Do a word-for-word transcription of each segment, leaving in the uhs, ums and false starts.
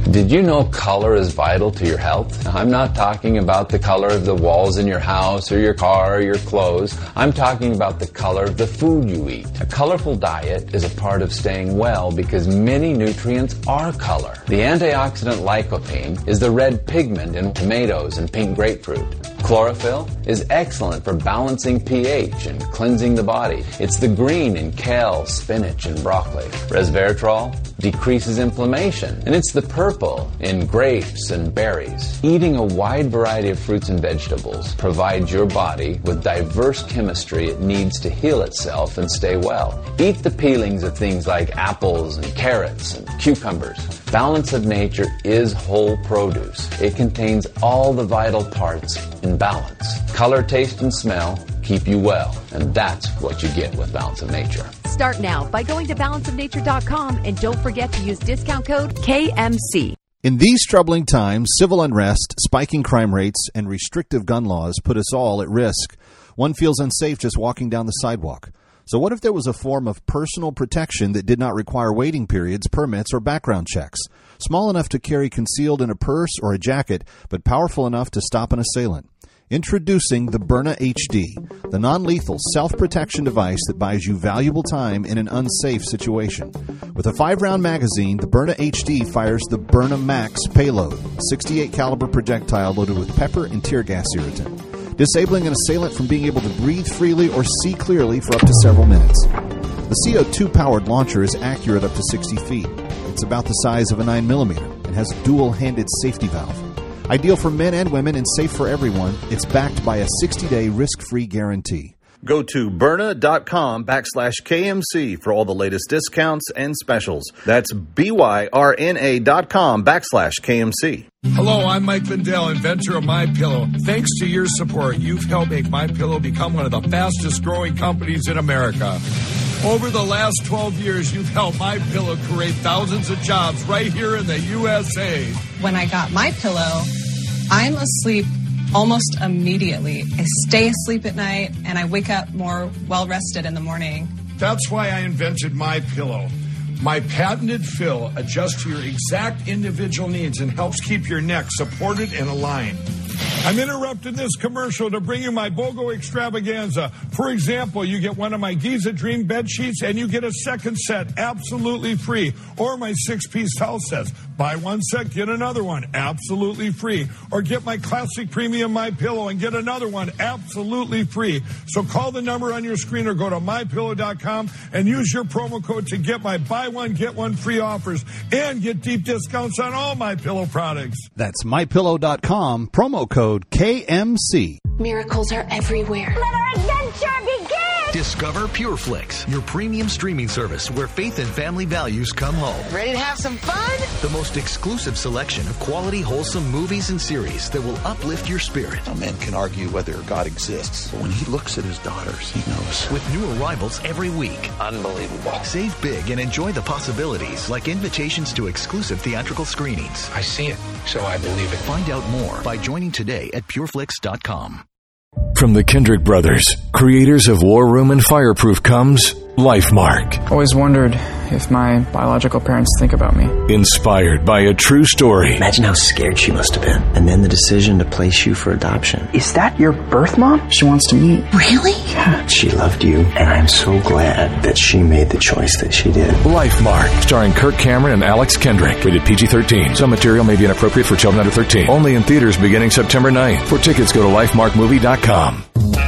Did you know color is vital to your health? I'm not talking about the color of the walls in your house or your car or your clothes. I'm talking about the color of the food you eat. A colorful diet is a part of staying well because many nutrients are color. The antioxidant lycopene is the red pigment in tomatoes and pink grapefruit. Chlorophyll is excellent for balancing pH and cleansing the body. It's the green in kale, spinach, and broccoli. Resveratrol decreases inflammation, and it's the purple in grapes and berries. Eating a wide variety of fruits and vegetables provides your body with diverse chemistry it needs to heal itself and stay well. Eat the peelings of things like apples and carrots and cucumbers. Balance of Nature is whole produce. It contains all the vital parts in balance. Color, taste, and smell keep you well, and that's what you get with Balance of Nature. Start now by going to balance of nature dot com and don't forget to use discount code K M C. In these troubling times, civil unrest, spiking crime rates, and restrictive gun laws put us all at risk. One feels unsafe just walking down the sidewalk. So what if there was a form of personal protection that did not require waiting periods, permits, or background checks? Small enough to carry concealed in a purse or a jacket, but powerful enough to stop an assailant. Introducing the Byrna H D, the non-lethal self-protection device that buys you valuable time in an unsafe situation. With a five-round magazine, the Byrna H D fires the Byrna Max payload, sixty-eight caliber projectile loaded with pepper and tear gas irritant, disabling an assailant from being able to breathe freely or see clearly for up to several minutes. The C O two powered launcher is accurate up to sixty feet. It's about the size of a nine millimeter and has a dual-handed safety valve. Ideal for men and women and safe for everyone, it's backed by a sixty-day risk-free guarantee. Go to Byrna.com backslash KMC for all the latest discounts and specials. That's B-Y-R-N-A dot com backslash KMC. Hello, I'm Mike Lindell, inventor of MyPillow. Thanks to your support, you've helped make MyPillow become one of the fastest growing companies in America. Over the last twelve years, you've helped MyPillow create thousands of jobs right here in the U S A. When I got MyPillow, I'm asleep almost immediately. I stay asleep at night, and I wake up more well-rested in the morning. That's why I invented MyPillow. My patented fill adjusts to your exact individual needs and helps keep your neck supported and aligned. I'm interrupting this commercial to bring you my BOGO extravaganza. For example, you get one of my Giza Dream bed sheets and you get a second set absolutely free. Or my six-piece towel sets. Buy one set, get another one absolutely free. Or get my classic premium MyPillow and get another one absolutely free. So call the number on your screen or go to my pillow dot com and use your promo code to get my buy one, get one free offers and get deep discounts on all MyPillow products. That's my pillow dot com, promo code K M C. Miracles are everywhere. Let our adventure begin! Discover PureFlix, your premium streaming service where faith and family values come home. Ready to have some fun? The most exclusive selection of quality, wholesome movies and series that will uplift your spirit. A man can argue whether God exists, but when he looks at his daughters, he knows. With new arrivals every week. Unbelievable. Save big and enjoy the possibilities, like invitations to exclusive theatrical screenings. I see it, so I believe it. Find out more by joining today at pureflix dot com. From the Kendrick Brothers, creators of War Room and Fireproof, comes LifeMark. Always wondered if my biological parents think about me. Inspired by a true story. Imagine how scared she must have been. And then the decision to place you for adoption. Is that your birth mom? She wants to meet. Really? Yeah. She loved you, and I'm so glad that she made the choice that she did. LifeMark, starring Kirk Cameron and Alex Kendrick. Rated P G thirteen. Some material may be inappropriate for children under thirteen. Only in theaters beginning September ninth. For tickets, go to lifemark movie dot com.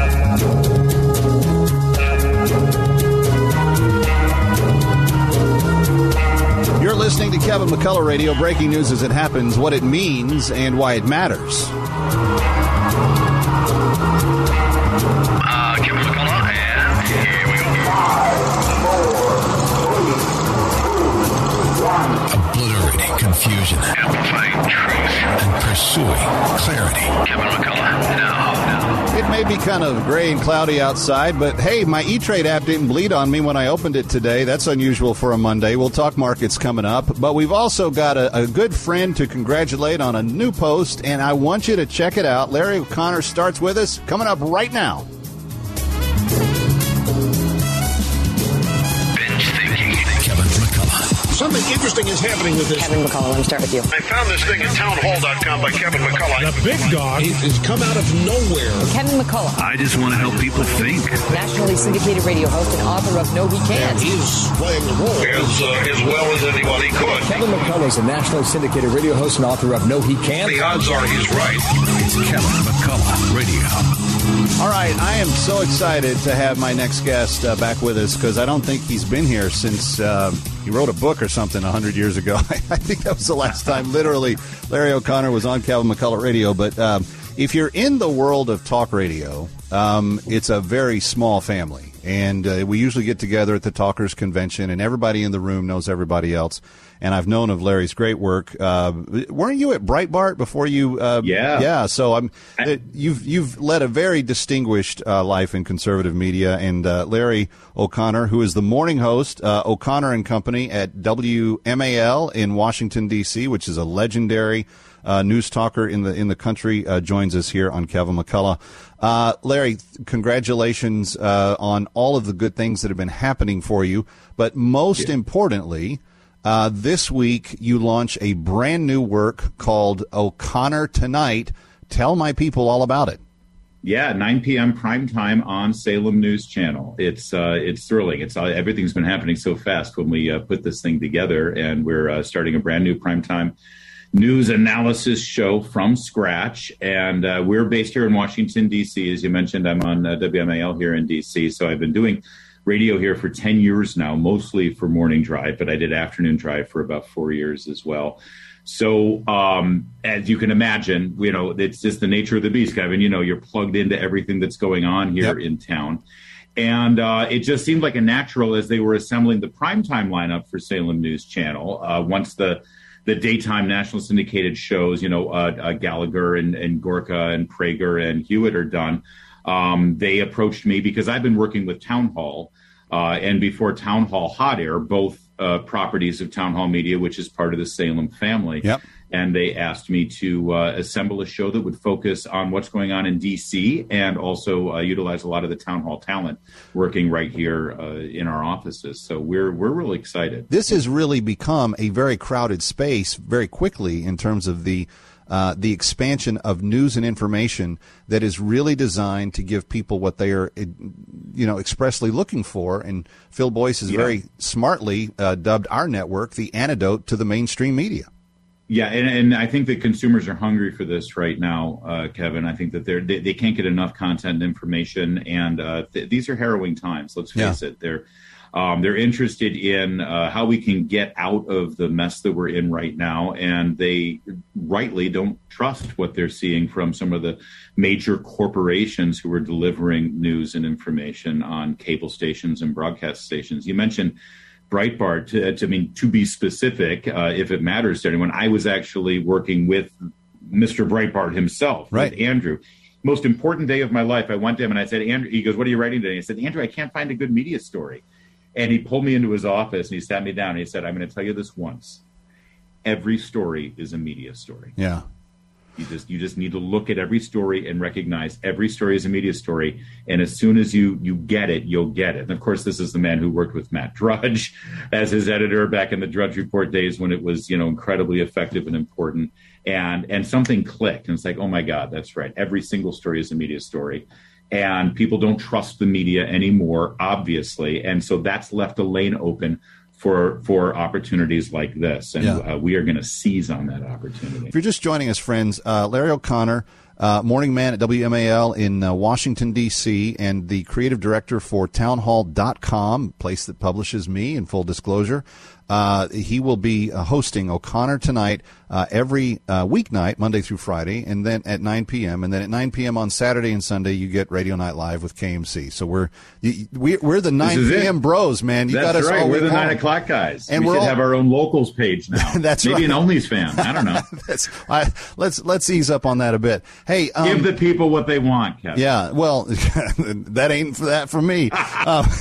You're listening to Kevin McCullough Radio, breaking news as it happens, what it means, and why it matters. Uh, Kevin McCullough, and here we go. Obliterating confusion. Amplifying truth. And pursuing clarity. Kevin McCullough, now, now. It may be kind of gray and cloudy outside, but hey, my E-Trade app didn't bleed on me when I opened it today. That's unusual for a Monday. We'll talk markets coming up, but we've also got a, a good friend to congratulate on a new post, and I want you to check it out. Larry O'Connor starts with us, coming up right now. Kevin McCullough. Some something interesting is happening with this. Kevin McCullough, let me start with you. I found this thing at townhall dot com by Kevin McCullough. The big dog has come out of nowhere. Kevin McCullough. I just want to help people think. Nationally syndicated radio host and author of No He Can't. He's playing the role as, uh, as well as anybody could. Kevin McCullough is a nationally syndicated radio host and author of No He Can't. The odds are he's right. It's Kevin McCullough Radio. All right, I am so excited to have my next guest uh, back with us because I don't think he's been here since uh, he wrote a book or something one hundred years ago. I think that was the last time, literally, Larry O'Connor was on Kevin McCullough Radio. But um, if you're in the world of talk radio, um, it's a very small family. And uh, we usually get together at the Talkers Convention, and everybody in the room knows everybody else. And I've known of Larry's great work. Uh, weren't you at Breitbart before you? Uh, yeah, yeah. So I'm. Uh, you've you've led a very distinguished uh, life in conservative media. And uh, Larry O'Connor, who is the morning host, uh, O'Connor and Company at W M A L in Washington D C, which is a legendary uh, news talker in the in the country, uh, joins us here on Kevin McCullough. Uh, Larry, congratulations uh, on all of the good things that have been happening for you. But most yeah. importantly. Uh, this week, you launch a brand new work called O'Connor Tonight. Tell my people all about it. Yeah, nine p.m. prime time on Salem News Channel. It's uh, it's thrilling. It's uh, everything's been happening so fast when we uh, put this thing together, and we're uh, starting a brand new primetime news analysis show from scratch. And uh, we're based here in Washington, D C. As you mentioned, I'm on uh, W M A L here in D C, so I've been doing radio here for ten years now, mostly for morning drive, but I did afternoon drive for about four years as well. So um, as you can imagine, you know, it's just the nature of the beast, Kevin. You know, you're plugged into everything that's going on here yep. in town. And uh, it just seemed like a natural as they were assembling the primetime lineup for Salem News Channel. Uh, once the the daytime national syndicated shows, you know, uh, uh, Gallagher and, and Gorka and Prager and Hewitt are done, um, they approached me because I've been working with Town Hall uh, and before Town Hall Hot Air, both uh, properties of Town Hall Media, which is part of the Salem family. Yep. And they asked me to uh, assemble a show that would focus on what's going on in D C and also uh, utilize a lot of the Town Hall talent working right here uh, in our offices. So we're we're really excited. This has really become a very crowded space very quickly in terms of the uh, the expansion of news and information that is really designed to give people what they are, you know, expressly looking for. And Phil Boyce has yeah. very smartly uh, dubbed our network the antidote to the mainstream media. Yeah, and, and I think that consumers are hungry for this right now, uh, Kevin. I think that they're, they they can't get enough content and information, and uh, th- these are harrowing times. Let's face yeah. it. They're um, they're interested in uh, how we can get out of the mess that we're in right now, and they rightly don't trust what they're seeing from some of the major corporations who are delivering news and information on cable stations and broadcast stations. You mentioned Breitbart, to, to I mean, to be specific, uh, if it matters to anyone, I was actually working with Mister Breitbart himself, right. with Andrew. Most important day of my life, I went to him and I said, Andrew, he goes, what are you writing today? I said, Andrew, I can't find a good media story. And he pulled me into his office and he sat me down and he said, I'm going to tell you this once. Every story is a media story. Yeah. You just you just need to look at every story and recognize every story is a media story. And as soon as you you get it, you'll get it. And of course, this is the man who worked with Matt Drudge as his editor back in the Drudge Report days when it was, you know, incredibly effective and important. And and something clicked. And it's like, oh, my God, that's right. Every single story is a media story. And people don't trust the media anymore, obviously. And so that's left a lane open for for opportunities like this. And yeah. uh, we are going to seize on that opportunity. If you're just joining us, friends, uh, Larry O'Connor, uh, morning man at W M A L in uh, Washington, D C, and the creative director for townhall dot com, place that publishes me, in full disclosure. Uh, he will be uh, hosting O'Connor Tonight uh, every uh, weeknight, Monday through Friday, and then at nine p.m. And then at nine p.m. on Saturday and Sunday, you get Radio Night Live with K M C. So we're we're the nine p.m. bros, man. You That's got us right. all We're the long. nine o'clock guys. And we we're should all... have our own locals page now. That's Maybe right. an Onlys fan. I don't know. That's, I, let's let's ease up on that a bit. Hey, um, give the people what they want, Kevin. Yeah. Well, that ain't for that for me. um,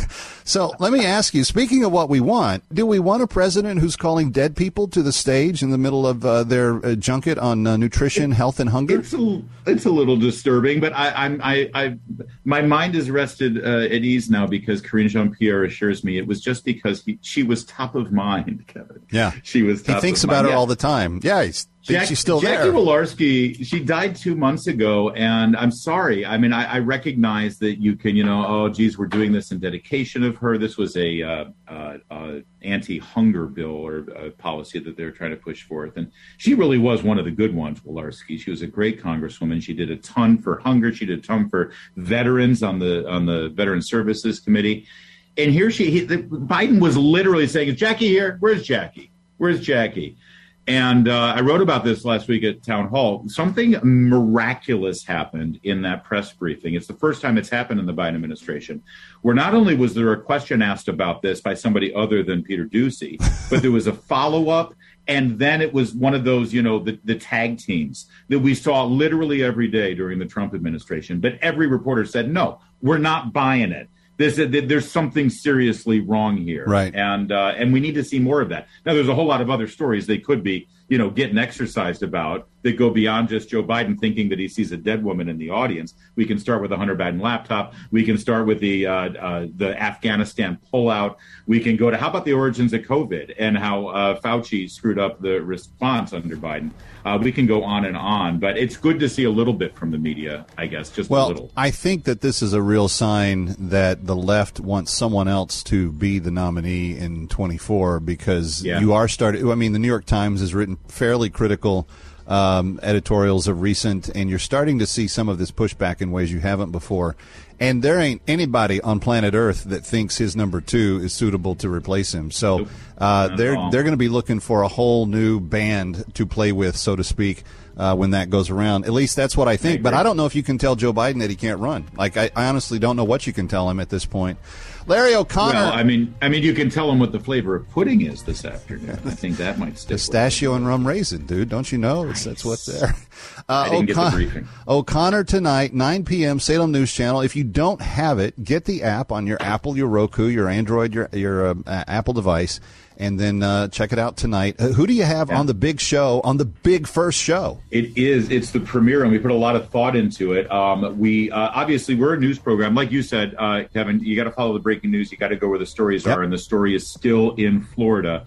So let me ask you, speaking of what we want, do we want a president who's calling dead people to the stage in the middle of uh, their uh, junket on uh, nutrition, health, and hunger? It's a, it's a little disturbing, but I, I'm, I, I, my mind is rested uh, at ease now because Karine Jean-Pierre assures me it was just because he, she was top of mind, Kevin. Yeah. She was top He thinks of about mind. her Yeah. all the time. Yeah, he's Jack, she's still Jackie there. Walorski, she died two months ago, and I'm sorry. I mean, I, I recognize that you can, you know, oh, geez, we're doing this in dedication of her. This was a uh, uh, uh, anti-hunger bill or uh, policy that they're trying to push forth, and she really was one of the good ones, Walorski. She was a great congresswoman. She did a ton for hunger. She did a ton for veterans on the on the Veteran Services Committee. And here she, he, the, Biden was literally saying, "Is Jackie here? Where's Jackie? Where's Jackie?" And uh, I wrote about this last week at Town Hall. Something miraculous happened in that press briefing. It's the first time it's happened in the Biden administration, where not only was there a question asked about this by somebody other than Peter Doocy, but there was a follow-up. And then it was one of those, you know, the, the tag teams that we saw literally every day during the Trump administration. But every reporter said, no, we're not buying it. There's, a, there's something seriously wrong here. Right. And uh, and we need to see more of that. Now, there's a whole lot of other stories they could be, you know, getting exercised about that go beyond just Joe Biden thinking that he sees a dead woman in the audience. We can start with the Hunter Biden laptop. We can start with the uh, uh, the Afghanistan pullout. We can go to how about the origins of COVID and how uh, Fauci screwed up the response under Biden. Uh, we can go on and on, but it's good to see a little bit from the media, I guess, just well, a little. I think that this is a real sign that the left wants someone else to be the nominee in twenty-four because Yeah. you are starting. I mean, the New York Times has written fairly critical um, editorials of recent, and you're starting to see some of this pushback in ways you haven't before. And there ain't anybody on planet Earth that thinks his number two is suitable to replace him. So uh, they're they're going to be looking for a whole new band to play with, so to speak, uh, when that goes around. At least that's what I think. I but I don't know if you can tell Joe Biden that he can't run. Like I, I honestly don't know what you can tell him at this point. Larry O'Connor. Well, I mean, I mean, you can tell him what the flavor of pudding is this afternoon. I think that might stick. Pistachio and rum raisin, dude. Don't you know? It's, that's what's there. Uh, I didn't O'Con- get the briefing. O'Connor tonight, nine p.m. Salem News Channel. If you don't have it, get the app on your Apple, your Roku, your Android, your your uh, Apple device, and then uh, check it out tonight. Uh, who do you have Yeah. on the big show, on the big first show? It is. It's the premiere, and we put a lot of thought into it. Um, we uh, obviously we're a news program, like you said, uh, Kevin. You got to follow the breaking news. You got to go where the stories Yep. are, and the story is still in Florida.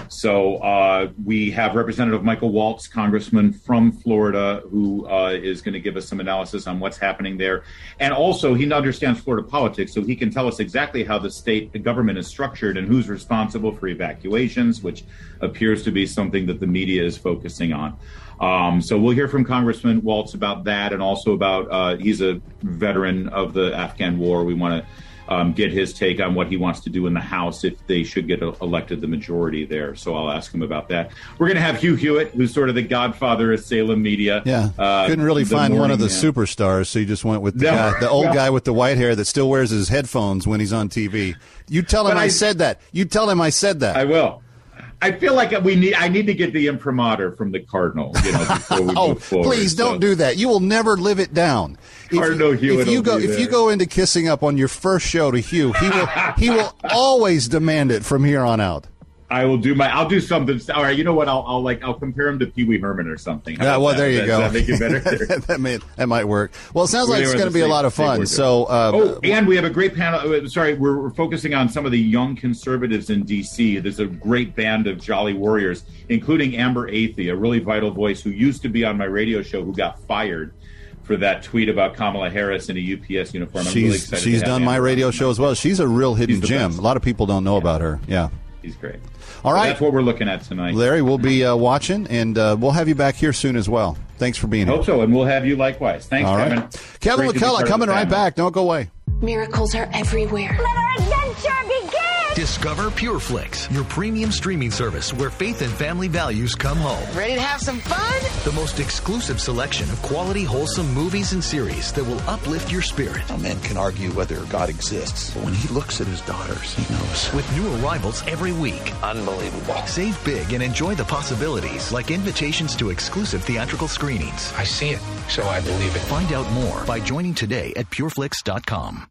So uh, we have Representative Michael Waltz, Congressman from Florida, who uh, is going to give us some analysis on what's happening there, and also he understands Florida politics, so he can tell us exactly how the state the government is structured and who's responsible for evacuations, which appears to be something that the media is focusing on. Um, so we'll hear from Congressman Waltz about that, and also about uh, he's a veteran of the Afghan war. We want to um, get his take on what he wants to do in the House if they should get elected the majority there. So I'll ask him about that. We're going to have Hugh Hewitt, who's sort of the godfather of Salem media. Yeah, uh, couldn't really the find one of the morning, superstars, so you just went with the No, guy, the old no. guy with the white hair that still wears his headphones when he's on T V. You tell him But I, I- said that. You tell him I said that. I will. I feel like we need. I need to get the imprimatur from the Cardinal, you know, before we Oh, move forward. please don't So- do that. You will never live it down. If, Cardinal Hewitt if you will go be if you there. go into kissing up on your first show to Hugh, he will he will always demand it from here on out. I will do my. I'll do something. All right, you know what? I'll, I'll like. I'll compare him to Pee Wee Herman or something. How Yeah, about well, that? there you Does go. that make it better? that may that might work. Well, it sounds like We it's were going to the be a same- lot of same fun. word. So, uh, oh, and we have a great panel. uh, Sorry, we're, we're focusing on some of the young conservatives in D C. There's a great band of jolly warriors, including Amber Athey, a really vital voice who used to be on my radio show, who got fired for that tweet about Kamala Harris in a U P S uniform. I'm she's really excited. she's to have done my Amber radio on. show as well. She's a real hidden She's the gem. best. A lot of people don't know about her. Yeah. He's great. All So right. that's what we're looking at tonight. Larry, we'll be uh, watching, and uh, we'll have you back here soon as well. Thanks for being here. Hope so, and we'll have you likewise. Thanks, All Kevin. right. Kevin Great to be part McCullough of coming the right family. back. Don't go away. Miracles are everywhere. Let our adventure begin! Discover PureFlix, your premium streaming service where faith and family values come home. Ready to have some fun? The most exclusive selection of quality, wholesome movies and series that will uplift your spirit. A man can argue whether God exists, but when he looks at his daughters, he knows. With new arrivals every week. Unbelievable. Save big and enjoy the possibilities, like invitations to exclusive theatrical screenings. I see it, so I believe it. Find out more by joining today at pureflix dot com.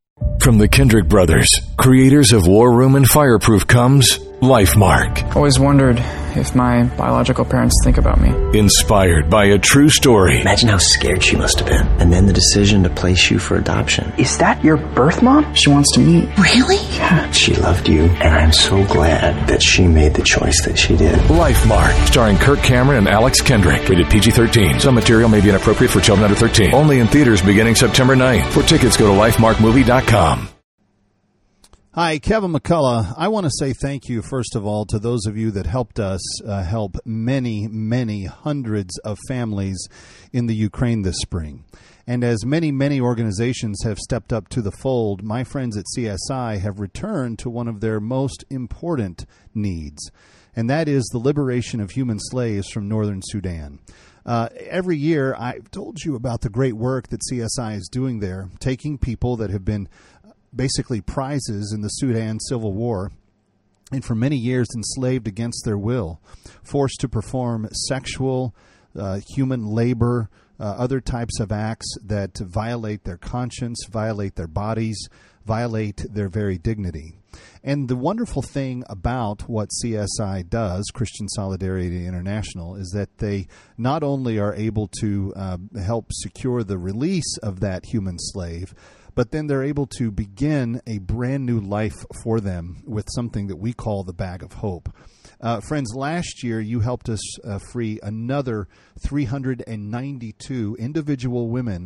From the Kendrick brothers, creators of War Room and Fireproof, comes LifeMark. Always wondered if my biological parents think about me. Inspired by a true story. Imagine how scared she must have been. And then the decision to place you for adoption. Is that your birth mom? She wants to meet. Really? Yeah. She loved you, and I'm so glad that she made the choice that she did. LifeMark, starring Kirk Cameron and Alex Kendrick. Rated P G thirteen. Some material may be inappropriate for children under thirteen. Only in theaters beginning September ninth. For tickets, go to lifemark movie dot com. Hi, Kevin McCullough. I want to say thank you, first of all, to those of you that helped us uh, help many, many hundreds of families in the Ukraine this spring. And as many, many organizations have stepped up to the fold, my friends at C S I have returned to one of their most important needs, and that is the liberation of human slaves from northern Sudan. Uh, every year, I've told you about the great work that C S I is doing there, taking people that have been basically prizes in the Sudan Civil War, and for many years enslaved against their will, forced to perform sexual, uh, human labor, uh, other types of acts that violate their conscience, violate their bodies, violate their very dignity. And the wonderful thing about what C S I does, Christian Solidarity International, is that they not only are able to uh, help secure the release of that human slave, but then they're able to begin a brand new life for them with something that we call the Bag of Hope. Uh, friends, last year you helped us uh, free another three hundred ninety-two individual women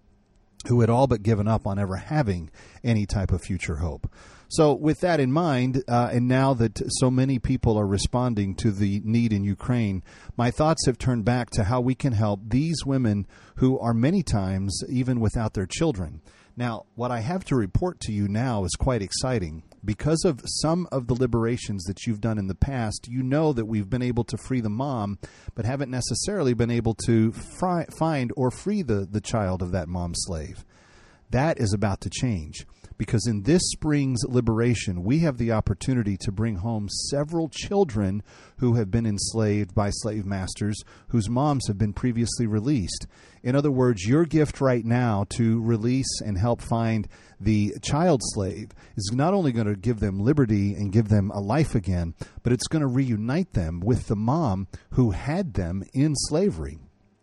who had all but given up on ever having any type of future hope. So with that in mind, uh, and now that so many people are responding to the need in Ukraine, my thoughts have turned back to how we can help these women who are many times even without their children. Now, what I have to report to you now is quite exciting. Because of some of the liberations that you've done in the past, you know that we've been able to free the mom, but haven't necessarily been able to fri- find or free the, the child of that mom slave. That is about to change. Because in this spring's liberation, we have the opportunity to bring home several children who have been enslaved by slave masters whose moms have been previously released. In other words, your gift right now to release and help find the child slave is not only going to give them liberty and give them a life again, but it's going to reunite them with the mom who had them in slavery.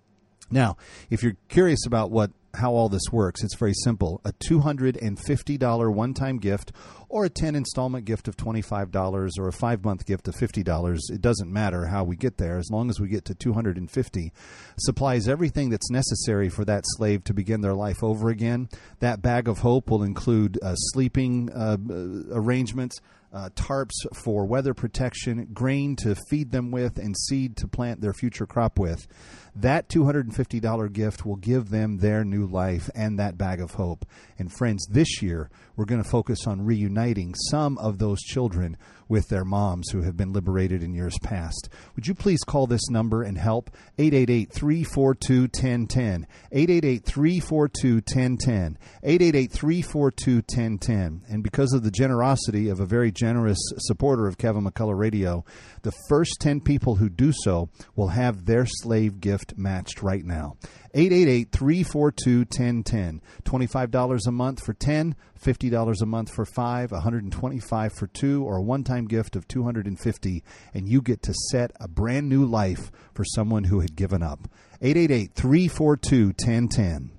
Now, if you're curious about what how all this works, it's very simple. A two hundred fifty dollars one-time gift or a ten installment gift of twenty-five dollars or a five-month gift of fifty dollars. It doesn't matter how we get there, as long as we get to two hundred fifty dollars. Supplies everything that's necessary for that slave to begin their life over again. That Bag of Hope will include uh, sleeping uh, arrangements, Uh, tarps for weather protection, grain to feed them with, and seed to plant their future crop with. That two hundred fifty dollars gift will give them their new life and that Bag of Hope. And friends, this year we're going to focus on reuniting some of those children with their moms who have been liberated in years past. Would you please call this number and help? eight eight eight, three four two, one zero one zero. eight eight eight, three four two, one zero one zero. eight eight eight, three four two, one zero one zero. And because of the generosity of a very generous supporter of Kevin McCullough Radio, the first ten people who do so will have their slave gift matched right now. eight eight eight, three four two, one zero one zero. twenty-five dollars a month for ten, fifty dollars a month for five, one hundred twenty-five dollars for two, or a one-time gift of two hundred fifty dollars, and you get to set a brand new life for someone who had given up. eight eight eight, three four two, one zero one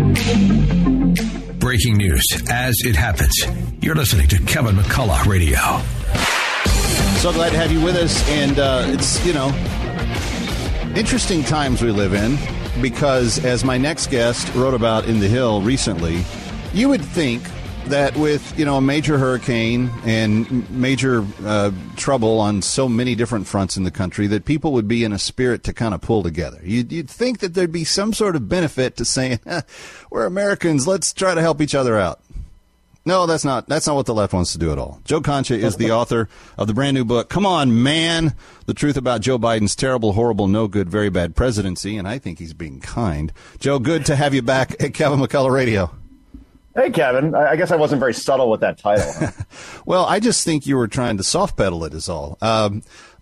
zero. Breaking news as it happens. You're listening to Kevin McCullough Radio. So glad to have you with us, and uh, it's, you know, interesting times we live in, because as my next guest wrote about in The Hill recently, you would think that with, you know, a major hurricane and major uh, trouble on so many different fronts in the country, that people would be in a spirit to kind of pull together. You'd, you'd think that there'd be some sort of benefit to saying, eh, we're Americans, let's try to help each other out. No, that's not that's not what the left wants to do at all. Joe Concha is the author of the brand new book, Come On, Man, The Truth About Joe Biden's Terrible, Horrible, No Good, Very Bad Presidency, and I think he's being kind. Joe, good to have you back at Kevin McCullough Radio. Hey, Kevin. I guess I wasn't very subtle with that title. Huh? Well, I just think you were trying to soft pedal it is all. Um,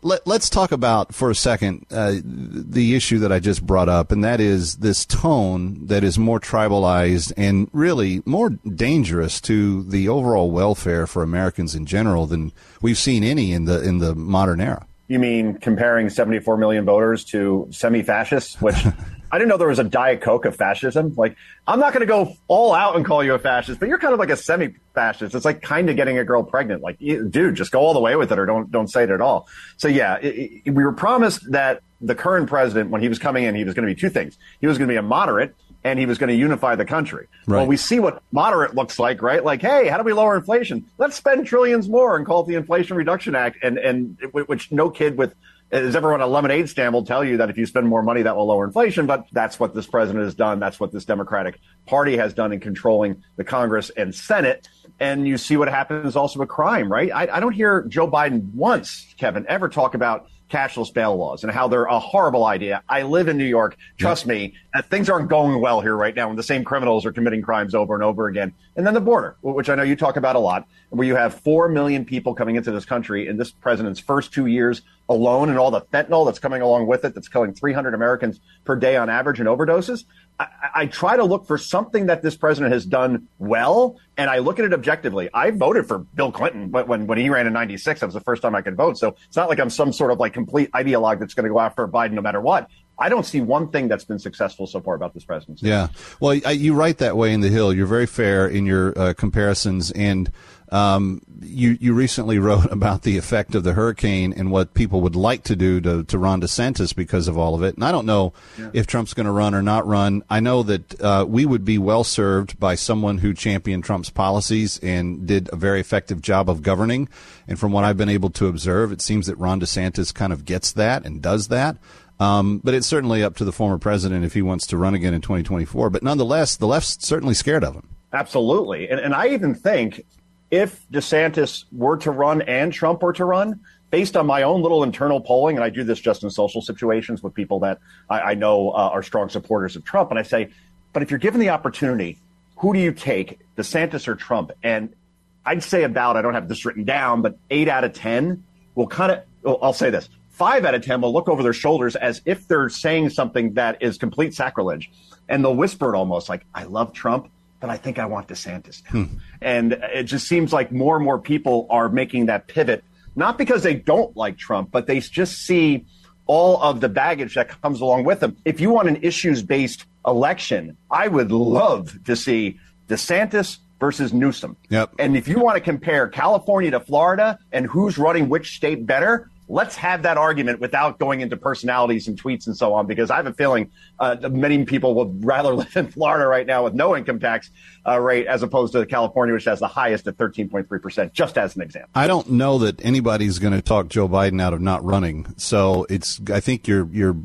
Let, let's talk about for a second uh, the issue that I just brought up, and that is this tone that is more tribalized and really more dangerous to the overall welfare for Americans in general than we've seen any in the in the modern era. You mean comparing seventy-four million voters to semi-fascists, which I didn't know there was a Diet Coke of fascism. Like, I'm not going to go all out and call you a fascist, but you're kind of like a semi-fascist. It's like kind of getting a girl pregnant. Like, dude, just go all the way with it or don't don't say it at all. So, yeah, it, it, we were promised that the current president, when he was coming in, he was going to be two things. He was going to be a moderate, and he was going to unify the country. Right. Well, we see what moderate looks like, right? Like, hey, how do we lower inflation? Let's spend trillions more and call it the Inflation Reduction Act, and and which no kid with as everyone a lemonade stand will tell you that if you spend more money, that will lower inflation. But that's what this president has done. That's what this Democratic Party has done in controlling the Congress and Senate. And you see what happens also with crime, right? I, I don't hear Joe Biden once, Kevin, ever talk about cashless bail laws and how they're a horrible idea. I live in New York. Trust yeah. me, uh, things aren't going well here right now when the same criminals are committing crimes over and over again. And then the border, which I know you talk about a lot, where you have four million people coming into this country in this president's first two years alone, and all the fentanyl that's coming along with it, that's killing three hundred Americans per day on average in overdoses. I, I try to look for something that this president has done well, and I look at it objectively. I voted for Bill Clinton when, when he ran in ninety-six. That was the first time I could vote. So it's not like I'm some sort of like complete ideologue that's going to go after Biden no matter what. I don't see one thing that's been successful so far about this presidency. Yeah. Well, I, you write that way in The Hill. You're very fair in your uh, comparisons. And um, you, you recently wrote about the effect of the hurricane and what people would like to do to, to Ron DeSantis because of all of it. And I don't know yeah. if Trump's going to run or not run. I know that uh, we would be well served by someone who championed Trump's policies and did a very effective job of governing. And from what I've been able to observe, it seems that Ron DeSantis kind of gets that and does that. Um, but it's certainly up to the former president if he wants to run again in twenty twenty-four. But nonetheless, the left's certainly scared of him. Absolutely. And, and I even think if DeSantis were to run and Trump were to run, based on my own little internal polling, and I do this just in social situations with people that I, I know uh, are strong supporters of Trump, and I say, but if you're given the opportunity, who do you take, DeSantis or Trump? And I'd say about, I don't have this written down, but eight out of ten will kind of, well, I'll say this. Five out of ten will look over their shoulders as if they're saying something that is complete sacrilege. And they'll whisper it almost like, I love Trump, but I think I want DeSantis now. Hmm. And it just seems like more and more people are making that pivot, not because they don't like Trump, but they just see all of the baggage that comes along with them. If you want an issues-based election, I would love to see DeSantis versus Newsom. Yep. And if you want to compare California to Florida and who's running which state better, let's have that argument without going into personalities and tweets and so on, because I have a feeling uh, many people would rather live in Florida right now with no income tax uh, rate as opposed to California, which has the highest at thirteen point three percent, just as an example. I don't know that anybody's going to talk Joe Biden out of not running. So it's, I think you're, you're,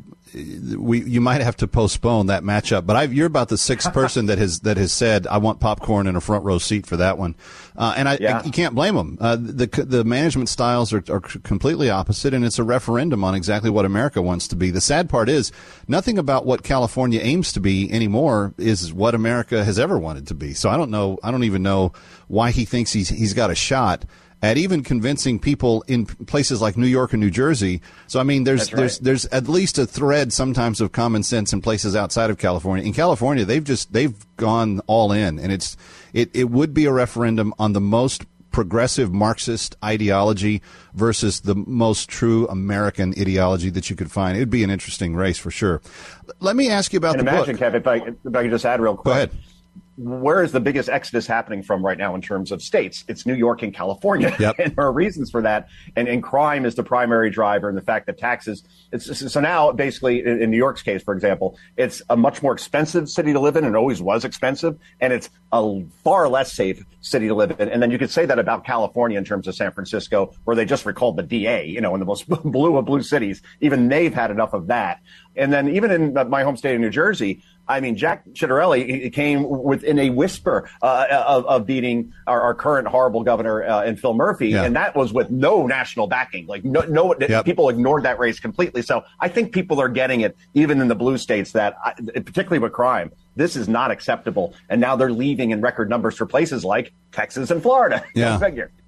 we, you might have to postpone that matchup, but I've, you're about the sixth person that has, that has said, I want popcorn in a front row seat for that one. Uh, and I, yeah. I, you can't blame them. Uh, the, the management styles are, are completely opposite, and it's a referendum on exactly what America wants to be. The sad part is nothing about what California aims to be anymore is what America has ever wanted to be. So I don't know. I don't even know why he thinks he's, he's got a shot at even convincing people in places like New York and New Jersey. So, I mean, there's, right. there's, there's at least a thread sometimes of common sense in places outside of California. In California, they've just, they've gone all in, and it's, it, it would be a referendum on the most progressive Marxist ideology versus the most true American ideology that you could find. It'd be an interesting race for sure. Let me ask you about and the imagine, book. Kevin, if I, if I could just add real quick. Go ahead. Where is the biggest exodus happening from right now in terms of states? It's New York and California. Yep. And there are reasons for that. And, and crime is the primary driver, and the fact that taxes. It's, so now, basically, in, in New York's case, for example, it's a much more expensive city to live in, and it always was expensive. And it's a far less safe city to live in. And then you could say that about California in terms of San Francisco, where they just recalled the D A, you know, in the most blue of blue cities. Even they've had enough of that. And then even in my home state of New Jersey, I mean, Jack Ciattarelli came within a whisper uh, of, of beating our, our current horrible governor uh, and Phil Murphy. Yeah. And that was with no national backing. Like no, no yep. people ignored that race completely. So I think people are getting it, even in the blue states, that I, particularly with crime, this is not acceptable. And now they're leaving in record numbers for places like Texas and Florida. Yeah. Go figure.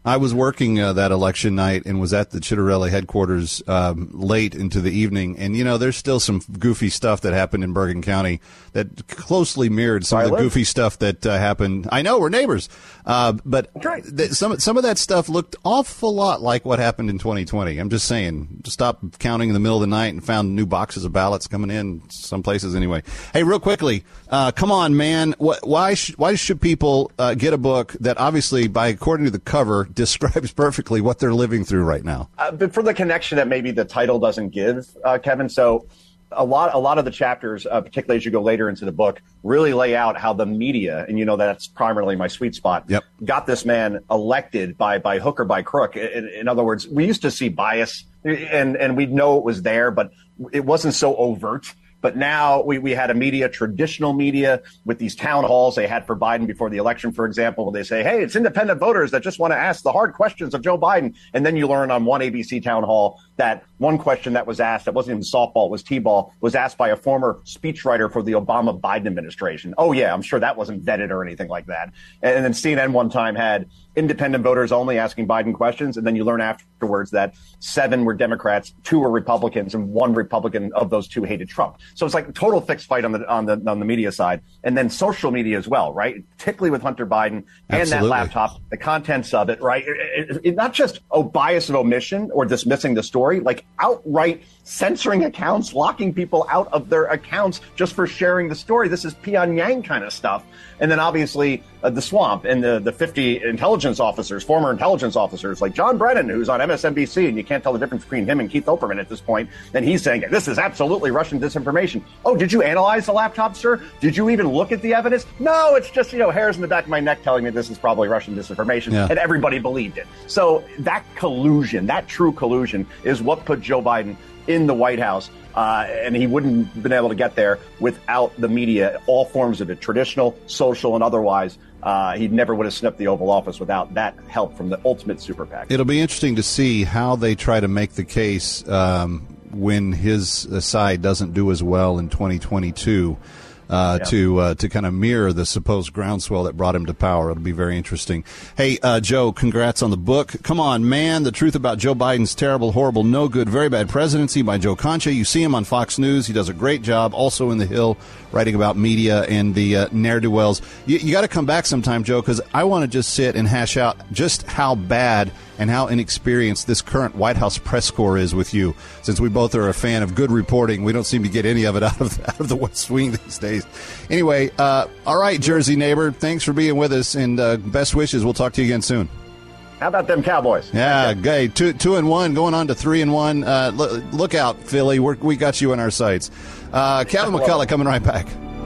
I was working uh, that election night and was at the Chitterelli headquarters um, late into the evening. And, you know, there's still some goofy stuff that happened in Bergen County that closely mirrored some I of the live. goofy stuff that uh, happened. I know, we're neighbors. Uh, but right. th- some, some of that stuff looked awful lot like what happened in twenty twenty. I'm just saying, stop counting in the middle of the night and found new boxes of ballots coming in some places anyway. Hey, real quickly, uh, come on, man. What, why, sh- why should people uh, get a book that obviously, by according to the cover, describes perfectly what they're living through right now? Uh, but for the connection that maybe the title doesn't give, uh, Kevin. So a lot, a lot of the chapters, uh, particularly as you go later into the book, really lay out how the media, and you know that's primarily my sweet spot, yep. got this man elected by by hook or by crook. In, in other words, we used to see bias, and and we know it was there, but it wasn't so overt. But now we, we had a media, traditional media, with these town halls they had for Biden before the election, for example, where they say, hey, it's independent voters that just want to ask the hard questions of Joe Biden. And then you learn on one A B C town hall that one question that was asked, that wasn't even softball, it was T-ball, was asked by a former speechwriter for the Obama Biden administration. Oh, yeah, I'm sure that wasn't vetted or anything like that. And, and then C N N one time had independent voters only asking Biden questions. And then you learn afterwards that seven were Democrats, two were Republicans, and one Republican of those two hated Trump. So it's like a total fixed fight on the on the on the media side, and then social media as well, right? Particularly with Hunter Biden and Absolutely. that laptop, the contents of it, right? It, it, it, not just oh bias of omission or dismissing the story, like outright censoring accounts, locking people out of their accounts just for sharing the story. This is Pyongyang kind of stuff. And then obviously uh, the swamp and the, the fifty intelligence officers, former intelligence officers like John Brennan, who's on M S N B C, and you can't tell the difference between him and Keith Olbermann at this point. And he's saying, this is absolutely Russian disinformation. Oh, did you analyze the laptop, sir? Did you even look at the evidence? No, it's just, you know, hairs in the back of my neck telling me this is probably Russian disinformation. Yeah. And everybody believed it. So that collusion, that true collusion is what put Joe Biden in the White House. Uh, and he wouldn't have been able to get there without the media, all forms of it, traditional, social, and otherwise. Uh, he never would have snipped the Oval Office without that help from the ultimate super PAC. It'll be interesting to see how they try to make the case um, when his side doesn't do as well in twenty twenty-two. Uh, yeah. to uh, to kind of mirror the supposed groundswell that brought him to power. It'll be very interesting. Hey, uh, Joe, congrats on the book. Come on, man. The Truth About Joe Biden's Terrible, Horrible, No Good, Very Bad Presidency by Joe Concha. You see him on Fox News. He does a great job. Also in The Hill, writing about media and the uh, ne'er-do-wells. You, you got to come back sometime, Joe, because I want to just sit and hash out just how bad and how inexperienced this current White House press corps is with you. Since we both are a fan of good reporting, we don't seem to get any of it out of, out of the West Wing these days. Anyway, uh, all right, Jersey neighbor, thanks for being with us, and uh, best wishes. We'll talk to you again soon. How about them Cowboys? Yeah, okay. two, two and one, going on to three and one. Uh, look, look out, Philly. We're, we got you in our sights. Uh, Kevin McCullough coming right back.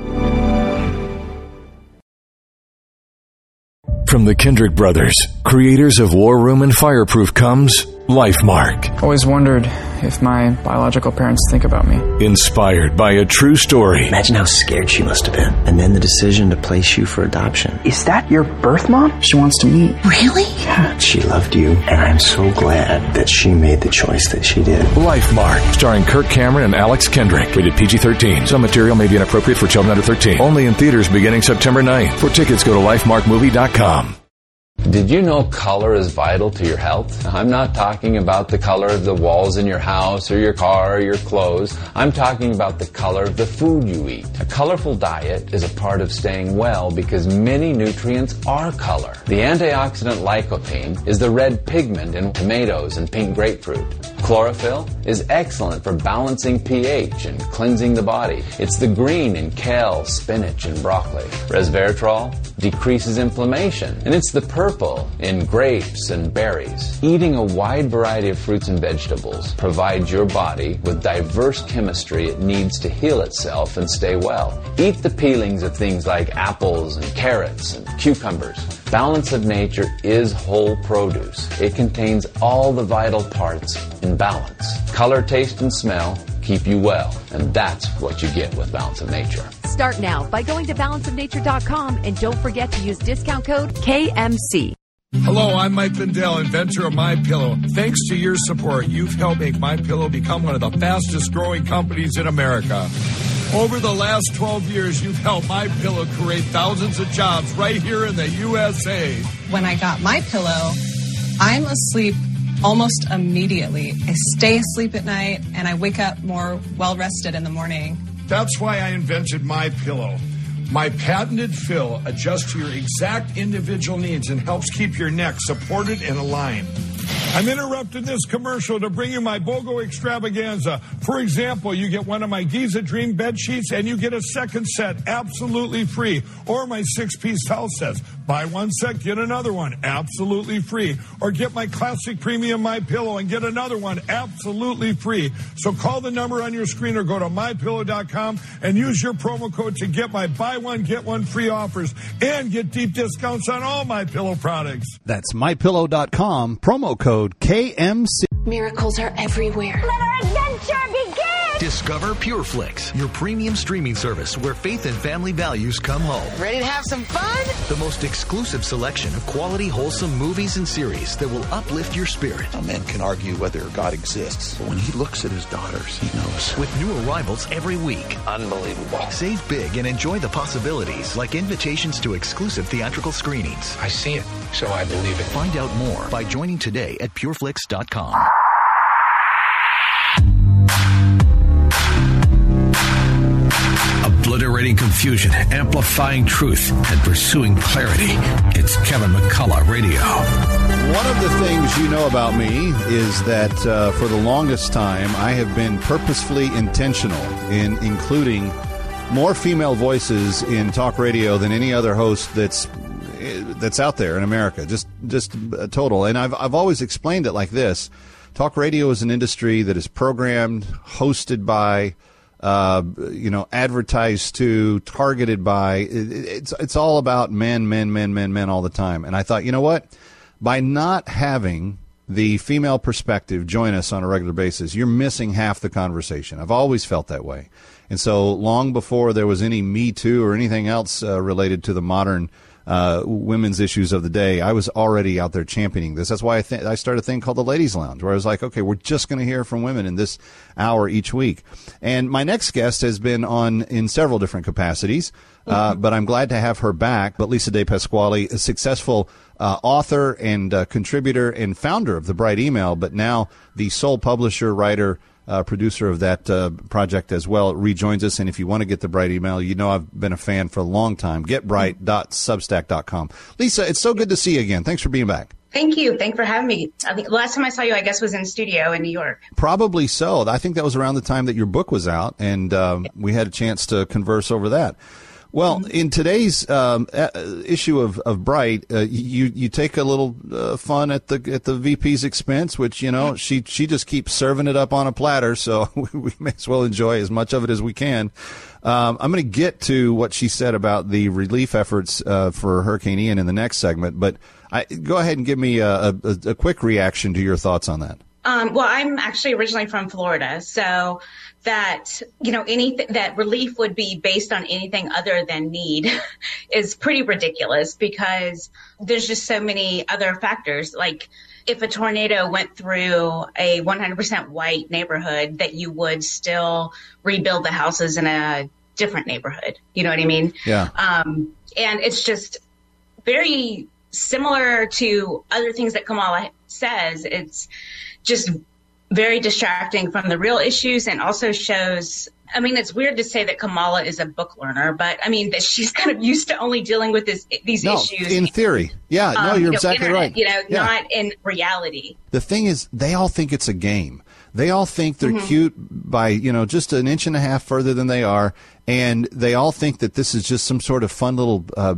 From the Kendrick Brothers, creators of War Room and Fireproof, comes LifeMark. Always wondered if my biological parents think about me. Inspired by a true story. Imagine how scared she must have been. And then the decision to place you for adoption. Is that your birth mom? She wants to meet. Really? Yeah. She loved you, and I'm so glad that she made the choice that she did. LifeMark, starring Kirk Cameron and Alex Kendrick. Rated P G thirteen. Some material may be inappropriate for children under thirteen. Only in theaters beginning September ninth. For tickets, go to lifemark movie dot com. Did you know color is vital to your health? I'm not talking about the color of the walls in your house or your car or your clothes. I'm talking about the color of the food you eat. A colorful diet is a part of staying well because many nutrients are color. The antioxidant lycopene is the red pigment in tomatoes and pink grapefruit. Chlorophyll is excellent for balancing pH and cleansing the body. It's the green in kale, spinach, and broccoli. Resveratrol decreases inflammation, and it's the purple in grapes and berries. Eating a wide variety of fruits and vegetables provides your body with diverse chemistry it needs to heal itself and stay well. Eat the peelings of things like apples and carrots and cucumbers. Balance of nature is whole produce. It contains all the vital parts in balance. Color, taste, and smell keep you well, and that's what you get with Balance of Nature. Start now by going to balance of nature dot com and don't forget to use discount code K M C. Hello, I'm Mike Lindell, inventor of MyPillow. Thanks to your support, you've helped make MyPillow become one of the fastest growing companies in America. Over the last twelve years, you've helped MyPillow create thousands of jobs right here in the U S A. When I got MyPillow, I'm asleep almost immediately. I stay asleep at night, and I wake up more well-rested in the morning. That's why I invented My Pillow. My patented fill adjusts to your exact individual needs and helps keep your neck supported and aligned. I'm interrupting this commercial to bring you my BOGO extravaganza. For example, you get one of my Giza Dream bed sheets and you get a second set absolutely free. Or my six-piece towel sets. Buy one set, get another one absolutely free. Or get my classic premium My Pillow and get another one absolutely free. So call the number on your screen or go to my pillow dot com and use your promo code to get my buy one, get one free offers and get deep discounts on all My Pillow products. That's my pillow dot com, promo code K M C. Miracles are everywhere. Let our adventure begin! Discover PureFlix, your premium streaming service where faith and family values come home. Ready to have some fun? The most exclusive selection of quality, wholesome movies and series that will uplift your spirit. A man can argue whether God exists, but when he looks at his daughters, he knows. With new arrivals every week. Unbelievable. Save big and enjoy the possibilities, like invitations to exclusive theatrical screenings. I see it, so I believe it. Find out more by joining today at pure flix dot com. Obliterating confusion, amplifying truth, and pursuing clarity. It's Kevin McCullough Radio. One of the things you know about me is that uh, for the longest time, I have been purposefully intentional in including more female voices in talk radio than any other host that's that's out there in America. Just just a total. And I've I've always explained it like this. Talk radio is an industry that is programmed, hosted by, uh, you know, advertised to, targeted by. It, it's it's all about men, men, men, men, men all the time. And I thought, you know what? By not having the female perspective join us on a regular basis, you're missing half the conversation. I've always felt that way. And so long before there was any Me Too or anything else uh, related to the modern Uh, women's issues of the day, I was already out there championing this. That's why I, th- I started a thing called the Ladies Lounge, where I was like, okay, we're just going to hear from women in this hour each week. And my next guest has been on in several different capacities, uh, mm-hmm. but I'm glad to have her back. But Lisa De Pasquale, a successful uh, author and uh, contributor and founder of the Bright Email, but now the sole publisher, writer, Uh, producer of that uh, project as well, rejoins us. And if you want to get the Bright Email, you know I've been a fan for a long time. get bright dot substack dot com. Lisa, it's so good to see you again. Thanks for being back. Thank you. Thanks for having me. I think the last time I saw you, I guess, was in studio in New York. Probably so. I think that was around the time that your book was out, and um, we had a chance to converse over that. Well, in today's um, issue of, of Bright, uh, you you take a little uh, fun at the at the V P's expense, which, you know, she she just keeps serving it up on a platter, so we may as well enjoy as much of it as we can. Um, I'm going to get to what she said about the relief efforts uh, for Hurricane Ian in the next segment, but I, go ahead and give me a, a, a quick reaction to your thoughts on that. Um, well, I'm actually originally from Florida, so that, you know, anything that relief would be based on anything other than need is pretty ridiculous, because there's just so many other factors. Like if a tornado went through a one hundred percent white neighborhood, that you would still rebuild the houses in a different neighborhood. You know what I mean? Yeah. Um, and it's just very similar to other things that Kamala says. It's just very distracting from the real issues, and also shows, I mean, it's weird to say that Kamala is a book learner, but I mean that she's kind of used to only dealing with this, these no, issues. In theory. Yeah, um, no, you're you know, exactly internet, right. You know, yeah. not in reality. The thing is, they all think it's a game. They all think they're mm-hmm. cute by, you know, just an inch and a half further than they are. And they all think that this is just some sort of fun little, uh,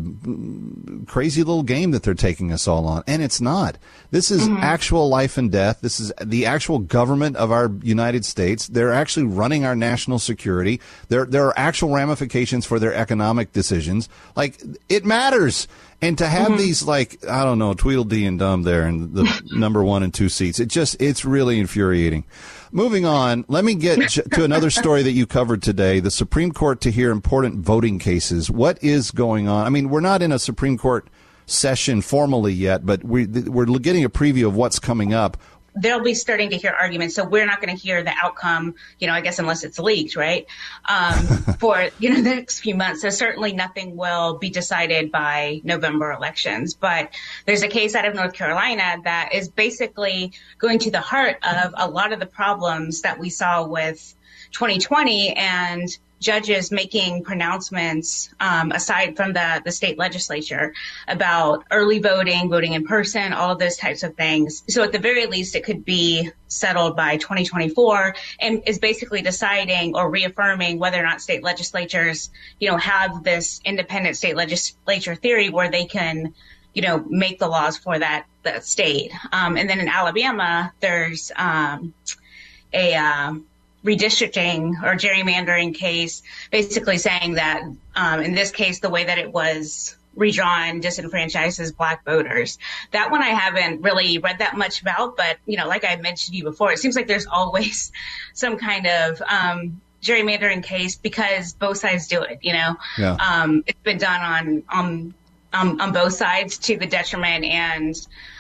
crazy little game that they're taking us all on. And it's not. This is mm-hmm. actual life and death. This is the actual government of our United States. They're actually running our national security. There, there are actual ramifications for their economic decisions. Like, it matters. And to have mm-hmm. these, like, I don't know, Tweedledee and Dumb there in the number one and two seats, it just, it's really infuriating. Moving on, let me get to another story that you covered today, the Supreme Court to hear important voting cases. What is going on? I mean, we're not in a Supreme Court session formally yet, but we, we're getting a preview of what's coming up. they'll be starting to hear arguments. So we're not going to hear the outcome, you know, I guess unless it's leaked, right? Um, for, you know, the next few months. So certainly nothing will be decided by November elections. But there's a case out of North Carolina that is basically going to the heart of a lot of the problems that we saw with twenty twenty and judges making pronouncements um, aside from the, the state legislature about early voting, voting in person, all of those types of things. So at the very least, it could be settled by twenty twenty-four and is basically deciding or reaffirming whether or not state legislatures, you know, have this independent state legislature theory where they can, you know, make the laws for that, that state. Um, and then in Alabama, there's um, a um, redistricting or gerrymandering case, basically saying that um, in this case, the way that it was redrawn disenfranchises Black voters. That one I haven't really read that much about, but, you know, like I mentioned to you before, it seems like there's always some kind of um, gerrymandering case because both sides do it, you know. Yeah. Um, it's been done on, on, on, on both sides to the detriment and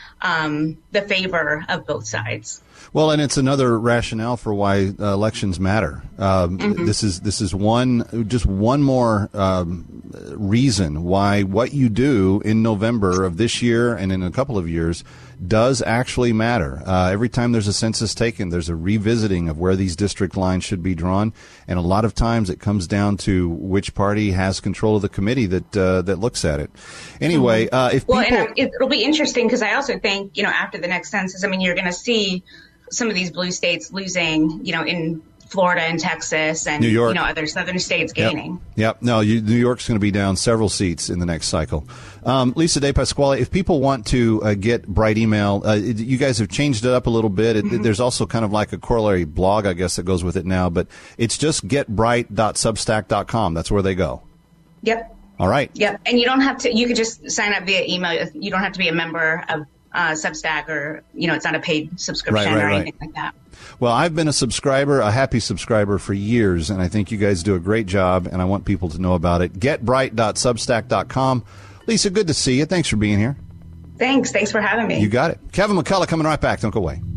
um, the favor of both sides. Well, and it's another rationale for why uh, elections matter. Um, mm-hmm. This is this is one just one more um, reason why what you do in November of this year and in a couple of years does actually matter. Uh, every time there's a census taken, there's a revisiting of where these district lines should be drawn, and a lot of times it comes down to which party has control of the committee that uh, that looks at it. Anyway, uh, if well, people... and it'll be interesting because I also think, you know, after the next census, I mean, you're going to see some of these blue states losing, you know, in Florida and Texas and, New York. you know, other southern states gaining. Yep. yep. No, you, New York's going to be down several seats in the next cycle. Um, Lisa De Pasquale, if people want to uh, get Bright Email, uh, it, you guys have changed it up a little bit. It, mm-hmm. There's also kind of like a corollary blog, I guess, that goes with it now, but it's just get bright dot substack dot com. That's where they go. Yep. All right. Yep. And you don't have to, you could just sign up via email. You don't have to be a member of Uh, Substack or, you know, it's not a paid subscription right, right, or anything right. like that. Well, I've been a subscriber, a happy subscriber for years, and I think you guys do a great job, and I want people to know about it. get bright dot substack dot com. Lisa, good to see you. Thanks for being here. Thanks. Thanks for having me. You got it. Kevin McCullough coming right back. Don't go away.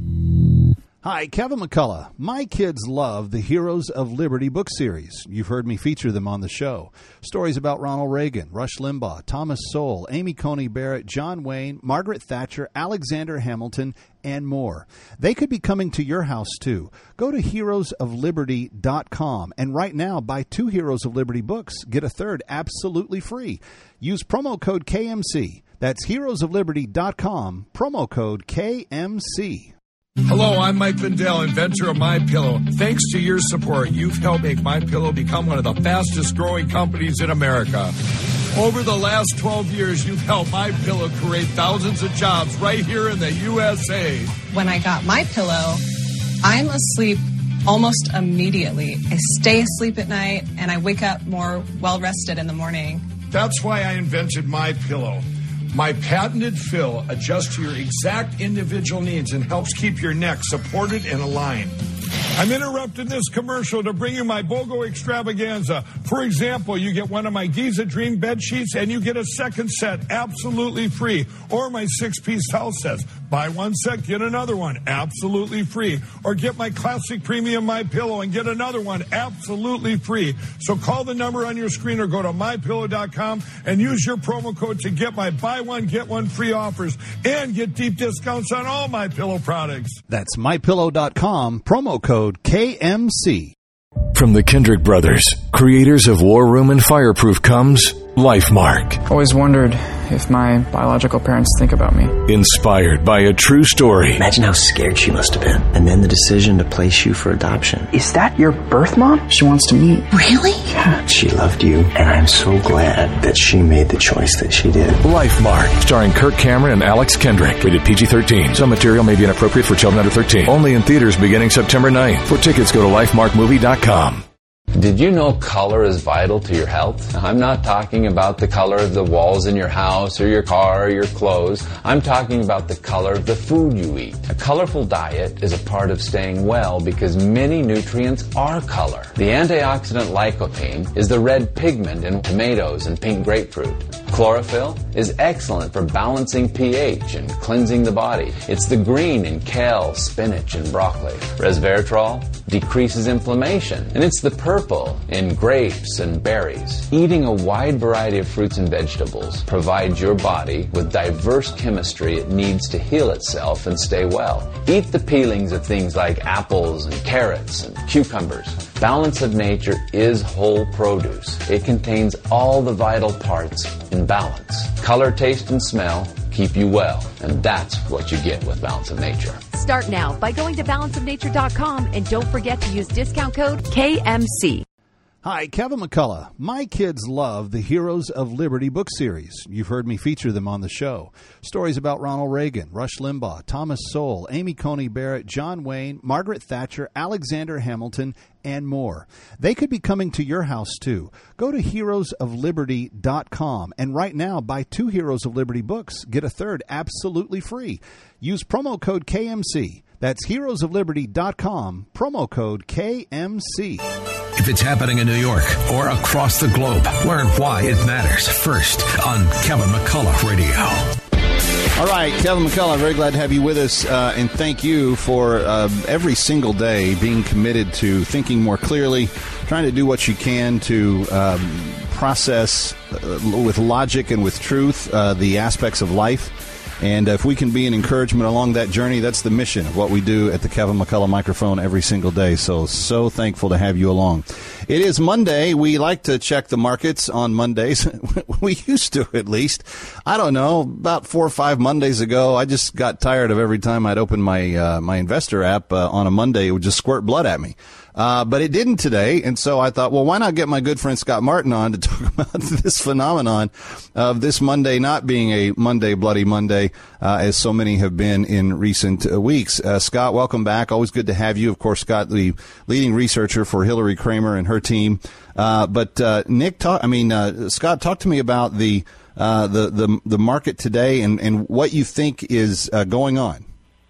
Hi, Kevin McCullough. My kids love the Heroes of Liberty book series. You've heard me feature them on the show. Stories about Ronald Reagan, Rush Limbaugh, Thomas Sowell, Amy Coney Barrett, John Wayne, Margaret Thatcher, Alexander Hamilton, and more. They could be coming to your house, too. Go to heroes of liberty dot com and right now buy two Heroes of Liberty books. Get a third absolutely free. Use promo code K M C. That's heroes of liberty dot com, promo code K M C. Hello, I'm Mike Lindell, inventor of MyPillow. Thanks to your support, you've helped make MyPillow become one of the fastest growing companies in America. Over the last twelve years, you've helped MyPillow create thousands of jobs right here in the U S A. When I got MyPillow, I'm asleep almost immediately. I stay asleep at night and I wake up more well-rested in the morning. That's why I invented MyPillow. My patented fill adjusts to your exact individual needs and helps keep your neck supported and aligned. I'm interrupting this commercial to bring you my BOGO extravaganza. For example, you get one of my Giza Dream bed sheets and you get a second set absolutely free. Or my six-piece towel sets. Buy one set, get another one absolutely free. Or get my classic premium MyPillow and get another one absolutely free. So call the number on your screen or go to my pillow dot com and use your promo code to get my buy one, get one free offers and get deep discounts on all MyPillow products. That's my pillow dot com, promo code K M C. From the Kendrick Brothers, creators of War Room and Fireproof, comes LifeMark. Always wondered if my biological parents think about me. Inspired by a true story. Imagine how scared she must have been. And then the decision to place you for adoption. Is that your birth mom? She wants to meet. Really? Yeah. She loved you, and I'm so glad that she made the choice that she did. LifeMark, starring Kirk Cameron and Alex Kendrick. Rated P G thirteen. Some material may be inappropriate for children under thirteen. Only in theaters beginning September ninth. For tickets, go to lifemark movie dot com. Did you know color is vital to your health? I'm not talking about the color of the walls in your house or your car or your clothes. I'm talking about the color of the food you eat. A colorful diet is a part of staying well because many nutrients are color. The antioxidant lycopene is the red pigment in tomatoes and pink grapefruit. Chlorophyll is excellent for balancing pH and cleansing the body. It's the green in kale, spinach, and broccoli. Resveratrol decreases inflammation, and it's the purple in grapes and berries. Eating a wide variety of fruits and vegetables provides your body with diverse chemistry it needs to heal itself and stay well. Eat the peelings of things like apples and carrots and cucumbers. Balance of Nature is whole produce. It contains all the vital parts in balance. Color, taste, and smell keep you well, and that's what you get with Balance of Nature. Start now by going to balance of nature dot com and don't forget to use discount code K M C. Hi, Kevin McCullough. My kids love the Heroes of Liberty book series. You've heard me feature them on the show. Stories about Ronald Reagan, Rush Limbaugh, Thomas Sowell, Amy Coney Barrett, John Wayne, Margaret Thatcher, Alexander Hamilton, and more. They could be coming to your house, too. Go to heroes of liberty dot com, and right now, buy two Heroes of Liberty books. Get a third absolutely free. Use promo code K M C. That's heroes of liberty dot com, promo code K M C. If it's happening in New York or across the globe, learn why it matters first on Kevin McCullough Radio. All right, Kevin McCullough, very glad to have you with us, uh, and thank you for uh, every single day being committed to thinking more clearly, trying to do what you can to um, process uh, with logic and with truth uh, the aspects of life. And if we can be an encouragement along that journey, that's the mission of what we do at the Kevin McCullough microphone every single day. So, so thankful to have you along. It is Monday. We like to check the markets on Mondays. We used to, at least. I don't know, about four or five Mondays ago, I just got tired of every time I'd open my uh, my investor app uh, on a Monday, it would just squirt blood at me. Uh, but it didn't today, and so I thought, well, why not get my good friend Scott Martin on to talk about this phenomenon of this Monday not being a Monday, Bloody Monday, uh, as so many have been in recent uh, weeks. Uh, Scott, welcome back. Always good to have you. Of course, Scott, the leading researcher for Hillary Kramer and her team. Uh, but uh, Nick, talk, I mean, uh, Scott, talk to me about the uh, the, the the market today and, and what you think is uh, going on.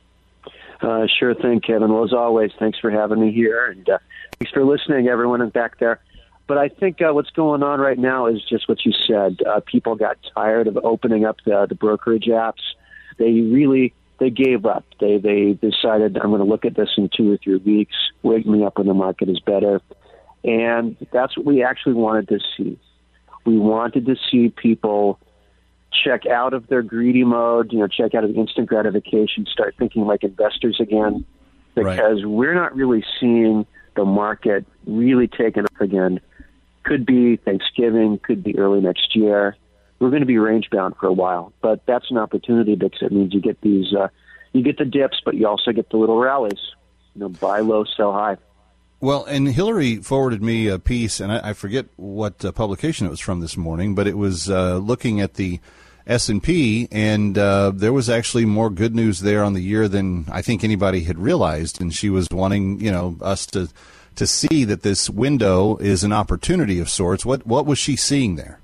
Uh, sure thing, Kevin. Well, as always, thanks for having me here, and uh, thanks for listening, everyone back there. But I think uh, what's going on right now is just what you said. Uh, people got tired of opening up the, the brokerage apps. They really they gave up. They they decided, I'm going to look at this in two or three weeks, wake me up when the market is better. And that's what we actually wanted to see. We wanted to see people check out of their greedy mode, you know, check out of the instant gratification, start thinking like investors again, because right. We're not really seeing the market really taken up again. Could be Thanksgiving, could be early next year. We're going to be range bound for a while, but that's an opportunity because it means you get these, uh, you get the dips, but you also get the little rallies. You know, buy low, sell high. Well, and Hillary forwarded me a piece, and I, I forget what uh, publication it was from this morning, but it was uh, looking at the S and P, and uh, there was actually more good news there on the year than I think anybody had realized, and she was wanting, you know, us to to see that this window is an opportunity of sorts. What what was she seeing there?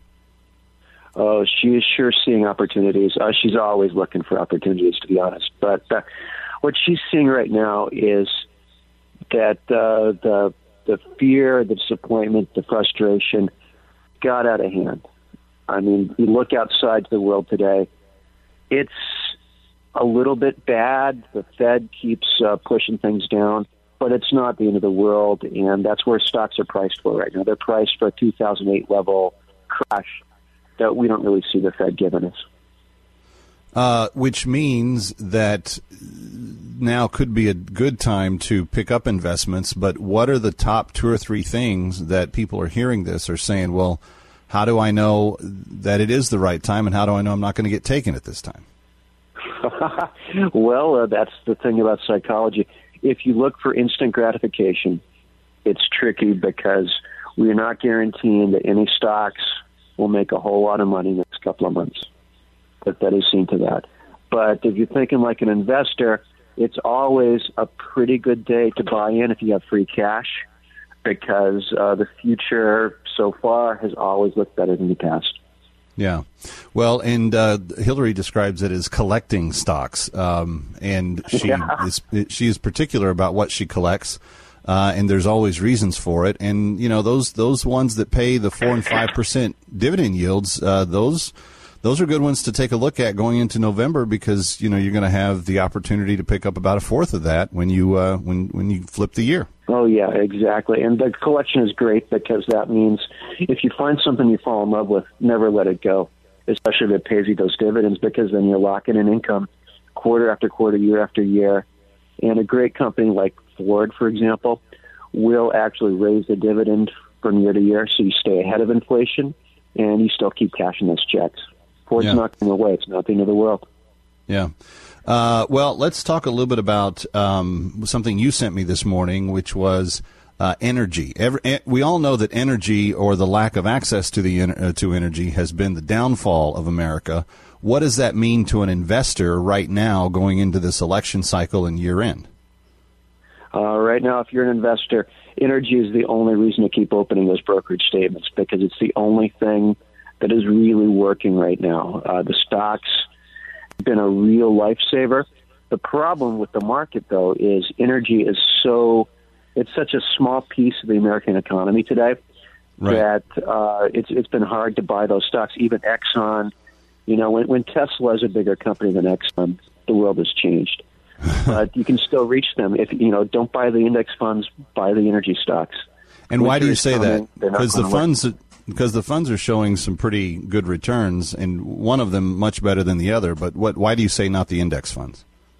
Oh, she is sure seeing opportunities. Uh, she's always looking for opportunities, to be honest. But uh, what she's seeing right now is that uh, the the fear, the disappointment, the frustration got out of hand. I mean, you look outside the world today, it's a little bit bad. The Fed keeps uh, pushing things down, but it's not the end of the world, and that's where stocks are priced for right now. They're priced for a two thousand eight level crash that we don't really see the Fed giving us. Uh, which means that now could be a good time to pick up investments, but what are the top two or three things that people are hearing this are saying, well, how do I know that it is the right time, and how do I know I'm not going to get taken at this time? Well, uh, that's the thing about psychology. If you look for instant gratification, it's tricky because we're not guaranteeing that any stocks will make a whole lot of money in the next couple of months. But that is seen to that. But if you're thinking like an investor, it's always a pretty good day to buy in if you have free cash, because uh, the future so far has always looked better than the past. Yeah. Well, and uh, Hillary describes it as collecting stocks, um, and she yeah. is she is particular about what she collects. Uh, and there's always reasons for it. And, you know, those those ones that pay the four and five percent dividend yields, uh, those those are good ones to take a look at going into November, because, you know, you're going to have the opportunity to pick up about a fourth of that when you uh, when when you flip the year. Oh, yeah, exactly. And the collection is great, because that means if you find something you fall in love with, never let it go, especially if it pays you those dividends, because then you're locking in income quarter after quarter, year after year. And a great company like Ford, for example, will actually raise the dividend from year to year, so you stay ahead of inflation and you still keep cashing those checks. Ford's yeah. not going away. It's not the end of the world. Yeah. Uh, well, let's talk a little bit about um, something you sent me this morning, which was uh, energy. Every, we all know that energy, or the lack of access to the uh, to energy, has been the downfall of America. What does that mean to an investor right now going into this election cycle and year end? Uh, right now, if you're an investor, energy is the only reason to keep opening those brokerage statements, because it's the only thing that is really working right now. Uh, the stocks have been a real lifesaver. The problem with the market, though, is energy is so, it's such a small piece of the American economy today right. that uh, it's it's been hard to buy those stocks. Even Exxon, you know, when, when Tesla is a bigger company than Exxon, the world has changed. But you can still reach them. If you know, don't buy the index funds, buy the energy stocks. And Winter why do you say coming, that? Because the funds, because the funds are showing some pretty good returns, and one of them much better than the other. But what? Why do you say not the index funds?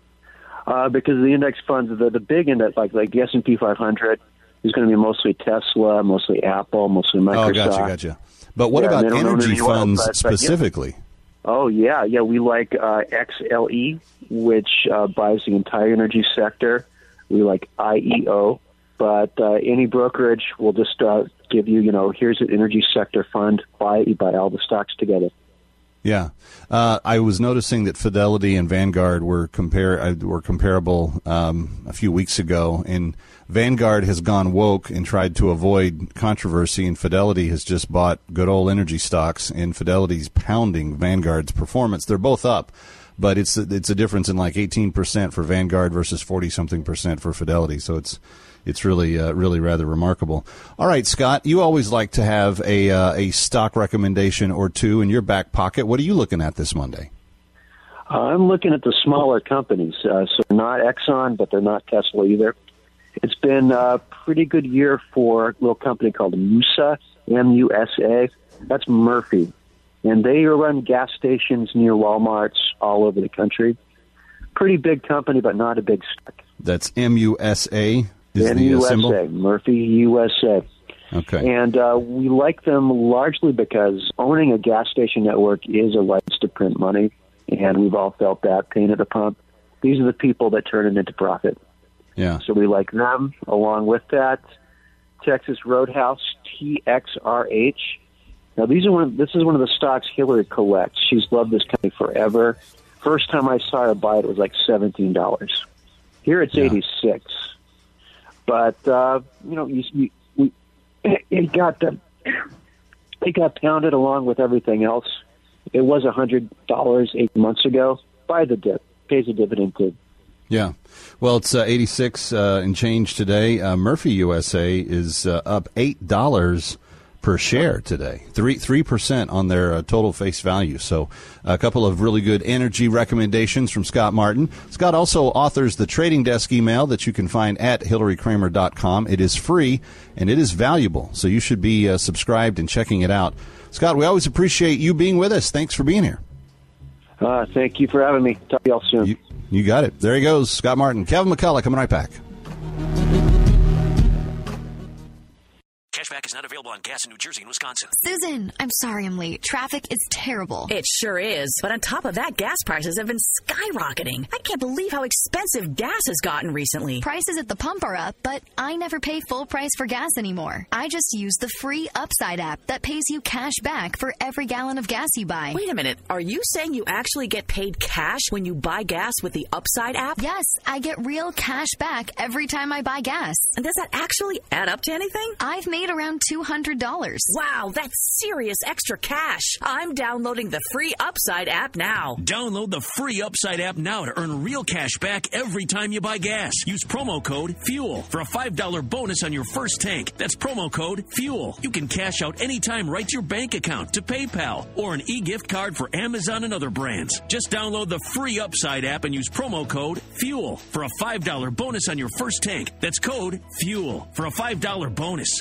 Uh, because the index funds, the the big index, like like the S and P five hundred, is going to be mostly Tesla, mostly Apple, mostly Microsoft. Oh, gotcha, gotcha. But what yeah, about energy funds oil, but, specifically? But, yeah. Oh, yeah. Yeah, we like uh, X L E, which uh, buys the entire energy sector. We like I E O. But uh, any brokerage will just uh, give you, you know, here's an energy sector fund. Buy it, you buy all the stocks together. Yeah. Uh, I was noticing that Fidelity and Vanguard were compare uh, were comparable um, a few weeks ago, and Vanguard has gone woke and tried to avoid controversy, and Fidelity has just bought good old energy stocks, and Fidelity's pounding Vanguard's performance. They're both up, but it's it's a difference in like eighteen percent for Vanguard versus forty-something percent for Fidelity, so it's It's really, uh, really rather remarkable. All right, Scott, you always like to have a uh, a stock recommendation or two in your back pocket. What are you looking at this Monday? Uh, I'm looking at the smaller companies. Uh, so they're not Exxon, but they're not Tesla either. It's been a pretty good year for a little company called Musa, M U S A. That's Murphy. And they run gas stations near Walmarts all over the country. Pretty big company, but not a big stock. That's M U S A? Is M the U S A, symbol? Murphy U S A. Okay. And uh, we like them largely because owning a gas station network is a license to print money, and we've all felt that pain at the pump. These are the people that turn it into profit. Yeah. So we like them. Along with that, Texas Roadhouse, T X R H. Now, these are one of, this is one of the stocks Hillary collects. She's loved this company forever. First time I saw her buy it, it was like seventeen dollars. Here it's yeah. eighty-six. But, uh, you know, you, you, we, it got uh, it got pounded along with everything else. It was one hundred dollars eight months ago. Buy the dip. Pays a dividend too. Yeah. Well, it's uh, eighty-six uh, and change today. Uh, Murphy U S A is uh, up eight dollars per share today, three three percent on their uh, total face value. So a couple of really good energy recommendations from Scott Martin. Scott also authors the Trading Desk email that you can find at hillary kramer dot com. It is free and it is valuable, so you should be uh, subscribed and checking it out. Scott, we always appreciate you being with us. Thanks for being here. Uh, thank you for having me. Talk to y'all soon. You, you got it. There he goes, Scott Martin. Kevin McCullough coming right back. Cashback is not available on gas in New Jersey and Wisconsin. Susan, I'm sorry I'm late. Traffic is terrible. It sure is. But on top of that, gas prices have been skyrocketing. I can't believe how expensive gas has gotten recently. Prices at the pump are up, but I never pay full price for gas anymore. I just use the free Upside app that pays you cash back for every gallon of gas you buy. Wait a minute. Are you saying you actually get paid cash when you buy gas with the Upside app? Yes, I get real cash back every time I buy gas. And does that actually add up to anything? I've made around around two hundred dollars. Wow, that's serious extra cash. I'm downloading the free Upside app now. Download the free Upside app now to earn real cash back every time you buy gas. Use promo code FUEL for a five dollars bonus on your first tank. That's promo code FUEL. You can cash out anytime right to your bank account, to PayPal, or an e-gift card for Amazon and other brands. Just download the free Upside app and use promo code FUEL for a five dollars bonus on your first tank. That's code FUEL for a five dollars bonus.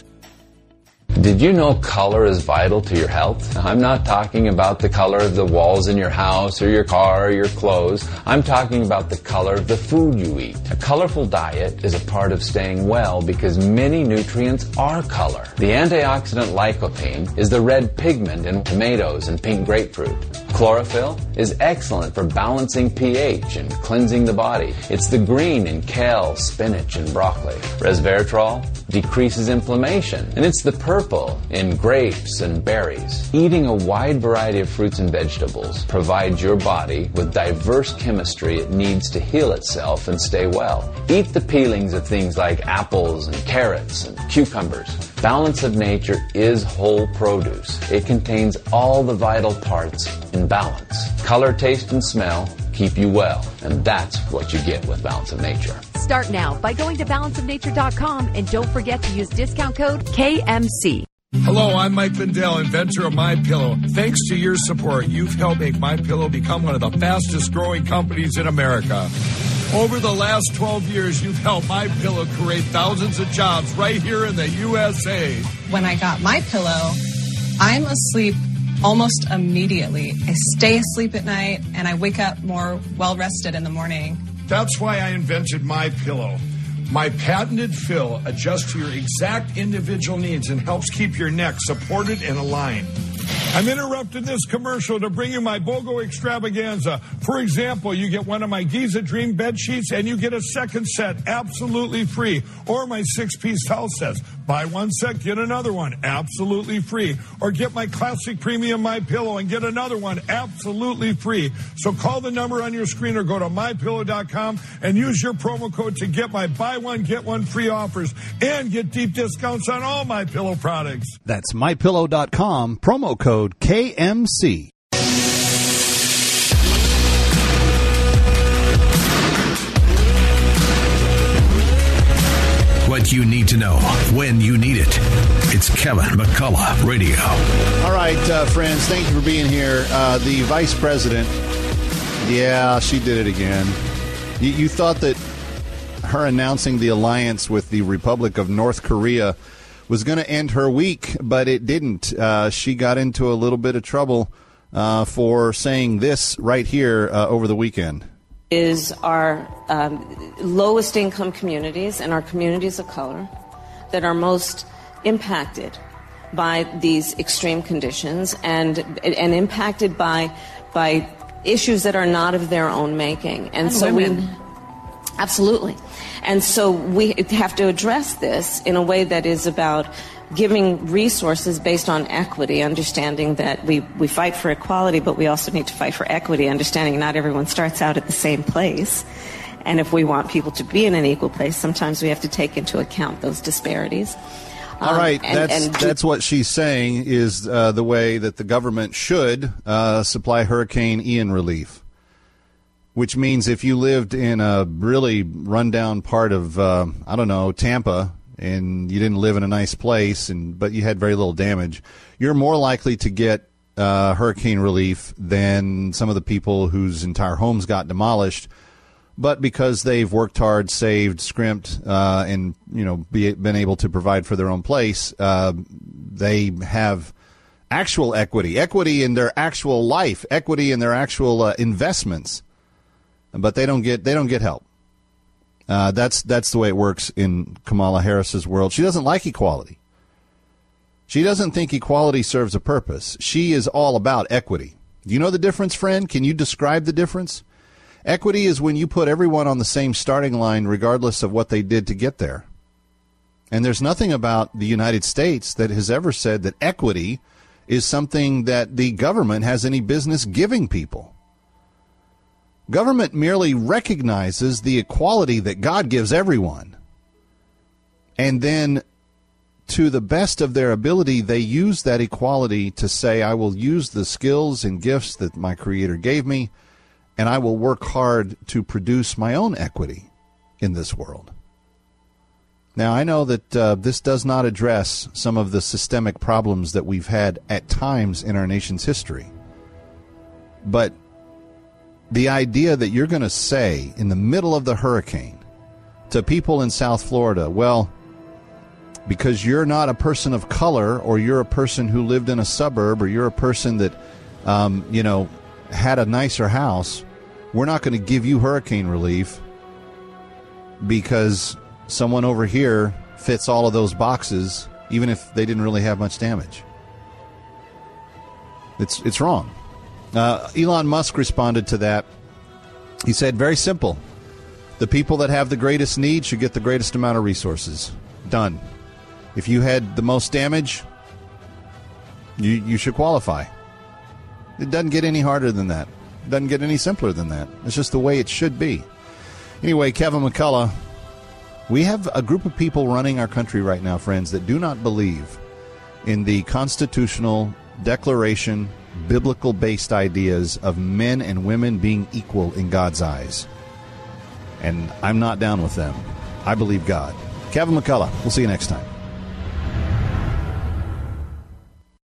Did you know color is vital to your health? I'm not talking about the color of the walls in your house or your car or your clothes. I'm talking about the color of the food you eat. A colorful diet is a part of staying well because many nutrients are color. The antioxidant lycopene is the red pigment in tomatoes and pink grapefruit. Chlorophyll is excellent for balancing pH and cleansing the body. It's the green in kale, spinach, and broccoli. Resveratrol decreases inflammation, and it's the purple in grapes and berries. Eating a wide variety of fruits and vegetables provides your body with diverse chemistry it needs to heal itself and stay well. Eat the peelings of things like apples and carrots and cucumbers. Balance of Nature is whole produce. It contains all the vital parts in balance. Color, taste, and smell keep you well, and that's what you get with Balance of Nature. Start now by going to balance of nature dot com and don't forget to use discount code K M C. Hello, I'm Mike Lindell, inventor of MyPillow. Thanks to your support, you've helped make MyPillow become one of the fastest growing companies in America. Over the last twelve years, you've helped MyPillow create thousands of jobs right here in the U S A. When I got MyPillow, I'm asleep almost immediately. I stay asleep at night, and I wake up more well-rested in the morning. That's why I invented MyPillow. My patented fill adjusts to your exact individual needs and helps keep your neck supported and aligned. I'm interrupting this commercial to bring you my BOGO extravaganza. For example, you get one of my Giza Dream bed sheets and you get a second set absolutely free. Or my six-piece towel sets. Buy one set, get another one absolutely free. Or get my classic premium MyPillow and get another one absolutely free. So call the number on your screen or go to my pillow dot com and use your promo code to get my buy one, get one free offers and get deep discounts on all MyPillow products. That's my pillow dot com, promo code K M C. What you need to know when you need it. It's Kevin McCullough Radio. All right, uh, friends, thank you for being here. Uh, the vice president, yeah, she did it again. You, you thought that her announcing the alliance with the Republic of North Korea was going to end her week, but it didn't. Uh, she got into a little bit of trouble uh, for saying this right here uh, over the weekend. Is our um, lowest income communities and our communities of color that are most impacted by these extreme conditions and and impacted by by issues that are not of their own making. And, and so women. we absolutely. And so we have to address this in a way that is about giving resources based on equity, understanding that we, we fight for equality, but we also need to fight for equity, understanding not everyone starts out at the same place. And if we want people to be in an equal place, sometimes we have to take into account those disparities. All um, right, and, that's and that's what she's saying is uh, the way that the government should uh, supply Hurricane Ian relief, which means if you lived in a really rundown part of, uh, I don't know, Tampa, and you didn't live in a nice place, and but you had very little damage, you're more likely to get uh, hurricane relief than some of the people whose entire homes got demolished. But because they've worked hard, saved, scrimped, uh, and you know be, been able to provide for their own place, uh, they have actual equity, equity in their actual life, equity in their actual uh, investments. But they don't get they don't get help. Uh, that's that's the way it works in Kamala Harris's world. She doesn't like equality. She doesn't think equality serves a purpose. She is all about equity. Do you know the difference, friend? Can you describe the difference? Equity is when you put everyone on the same starting line regardless of what they did to get there. And there's nothing about the United States that has ever said that equity is something that the government has any business giving people. Government merely recognizes the equality that God gives everyone and then to the best of their ability, they use that equality to say, I will use the skills and gifts that my Creator gave me, and I will work hard to produce my own equity in this world. Now, I know that uh, this does not address some of the systemic problems that we've had at times in our nation's history. But the idea that you're going to say in the middle of the hurricane to people in South Florida, well, because you're not a person of color, or you're a person who lived in a suburb, or you're a person that, um, you know, had a nicer house, we're not going to give you hurricane relief because someone over here fits all of those boxes, even if they didn't really have much damage. It's it's wrong. Uh, Elon Musk responded to that. He said, very simple. The people that have the greatest need should get the greatest amount of resources. Done. If you had the most damage, you you should qualify. It doesn't get any harder than that. It doesn't get any simpler than that. It's just the way it should be. Anyway, Kevin McCullough, we have a group of people running our country right now, friends, that do not believe in the constitutional declaration, biblical-based ideas of men and women being equal in God's eyes. And I'm not down with them. I believe God. Kevin McCullough, we'll see you next time.